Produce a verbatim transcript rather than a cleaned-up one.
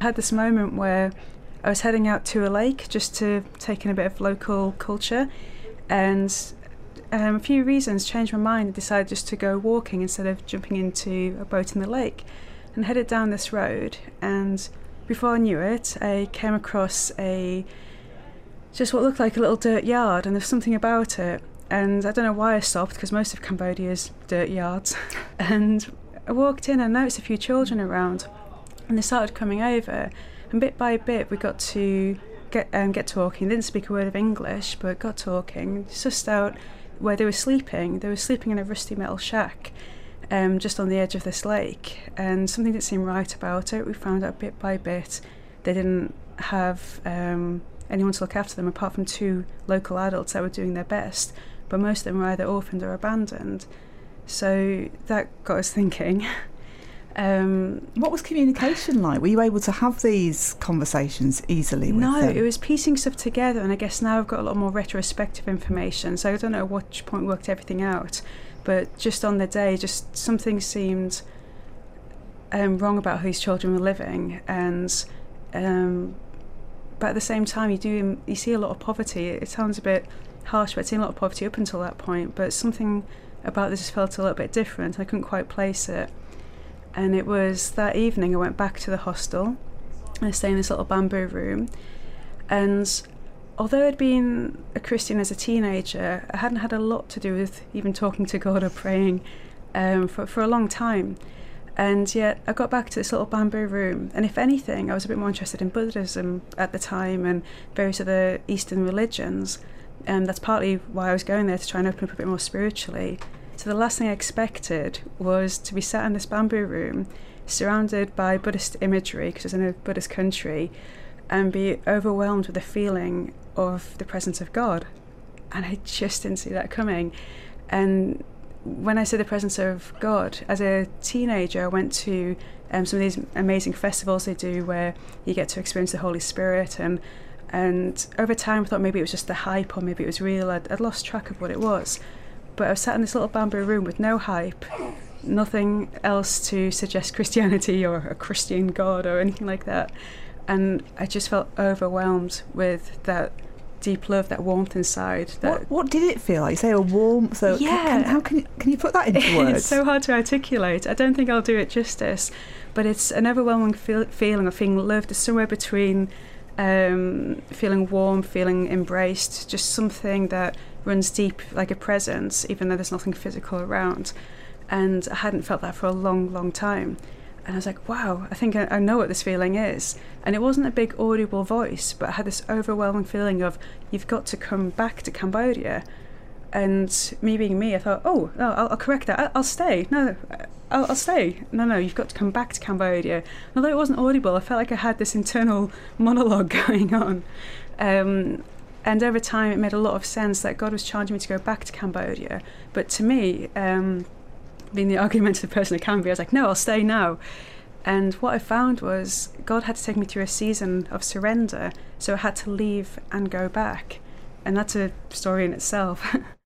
had this moment where I was heading out to a lake just to take in a bit of local culture, and um, a few reasons changed my mind and decided just to go walking instead of jumping into a boat in the lake, and headed down this road. And before I knew it, I came across a just what looked like a little dirt yard, and there's something about it, and I don't know why I stopped, because most of Cambodia is dirt yards. And I walked in and noticed a few children around, and they started coming over, and bit by bit we got to get um, get talking. They didn't speak a word of English, but got talking, sussed out where they were sleeping. They were sleeping in a rusty metal shack um, just on the edge of this lake, and something didn't seem right about it. We found out bit by bit they didn't have um, anyone to look after them apart from two local adults that were doing their best, but most of them were either orphaned or abandoned. So that got us thinking. Um, what was communication like? Were you able to have these conversations easily with no, them? it was piecing stuff together, and I guess now I've got a lot more retrospective information, so I don't know at what point we worked everything out, but just on the day, just something seemed um, wrong about how these children were living, and um, but at the same time you do you see a lot of poverty. It sounds a bit harsh, but I'd seen a lot of poverty up until that point, but something about this felt a little bit different. I couldn't quite place it. And it was that evening I went back to the hostel. I stayed in this little bamboo room, and although I'd been a Christian as a teenager, I hadn't had a lot to do with even talking to God or praying um, for, for a long time. And yet I got back to this little bamboo room, and if anything, I was a bit more interested in Buddhism at the time and various other Eastern religions. And that's partly why I was going there, to try and open up a bit more spiritually. So the last thing I expected was to be sat in this bamboo room, surrounded by Buddhist imagery, because I was in a Buddhist country, and be overwhelmed with the feeling of the presence of God. And I just didn't see that coming. And when I say the presence of God, as a teenager, I went to um, some of these amazing festivals they do where you get to experience the Holy Spirit, and and over time I thought maybe it was just the hype, or maybe it was real. I'd, I'd lost track of what it was. But I was sat in this little bamboo room with no hype, nothing else to suggest Christianity or a Christian God or anything like that. And I just felt overwhelmed with that deep love, that warmth inside. That What, what did it feel like? You say a warm, so Yeah. can, can, how can you, can you put that into words? It's so hard to articulate. I don't think I'll do it justice, but it's an overwhelming feel, feeling of feeling loved. It's somewhere between um, feeling warm, feeling embraced, just something that runs deep like a presence, even though there's nothing physical around. And I hadn't felt that for a long, long time. And I was like, wow, I think I, I know what this feeling is. And it wasn't a big audible voice, but I had this overwhelming feeling of, you've got to come back to Cambodia. And me being me, I thought, oh, no, I'll, I'll correct that. I, I'll stay. No, I'll, I'll stay. No, no, you've got to come back to Cambodia. And although it wasn't audible, I felt like I had this internal monologue going on. Um, and over time, it made a lot of sense that God was charging me to go back to Cambodia. But to me, um, being the argumentative person I can be, I was like, no, I'll stay now. And what I found was God had to take me through a season of surrender, so I had to leave and go back. And that's a story in itself.